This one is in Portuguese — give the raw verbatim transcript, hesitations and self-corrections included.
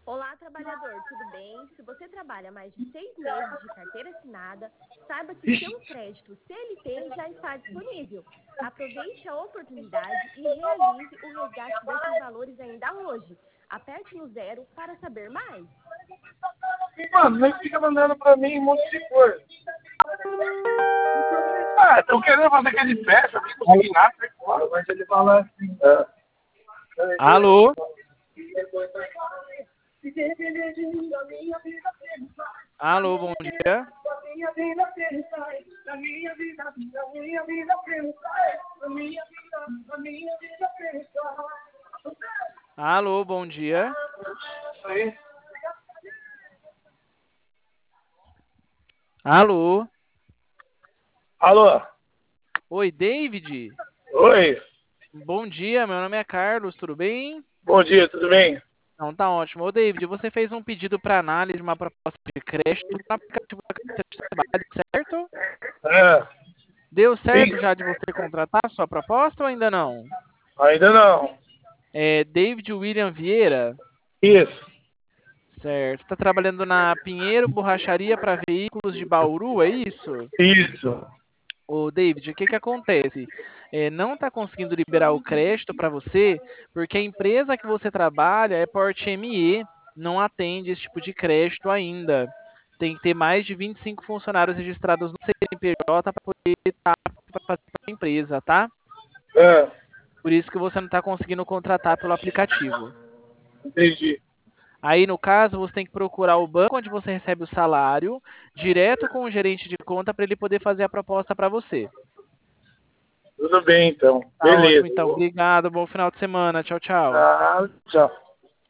Olá, trabalhador, tudo bem? Se você trabalha mais de seis meses de carteira assinada, saiba que seu crédito C L T já está disponível. Aproveite a oportunidade e realize o resgate desses valores ainda hoje. Aperte no zero para saber mais. Mano, não fica mandando pra mim um monte de coisa. Ah, tô querendo fazer aquele festa, não consegui nada, sai fora. Mas ele fala assim. É. Alô? Alô, bom dia. Alô, bom dia. Aí. Alô? Alô? Oi, David? Oi. Bom dia, meu nome é Carlos, tudo bem? Bom dia, tudo bem? Não, tá ótimo. Ô, David, você fez um pedido para análise de uma proposta de crédito no aplicativo da carteira de trabalho, certo? É. Deu Sim. certo já de você contratar a sua proposta ou ainda não? Ainda não. É David William Vieira? Isso. Certo. Você está trabalhando na Pinheiro Borracharia para Veículos de Bauru, é isso? Isso. Ô, David, o que que acontece? É, não está conseguindo liberar o crédito para você porque a empresa que você trabalha é porte M E, não atende esse tipo de crédito ainda. Tem que ter mais de vinte e cinco funcionários registrados no C N P J para poder estar para a empresa, tá? É. Por isso que você não está conseguindo contratar pelo aplicativo. Entendi. Aí, no caso, você tem que procurar o banco onde você recebe o salário, direto com o gerente de conta, para ele poder fazer a proposta para você. Tudo bem, então. Tá ótimo, Beleza. então. Obrigado, bom final de semana. Tchau, tchau. Ah, tchau.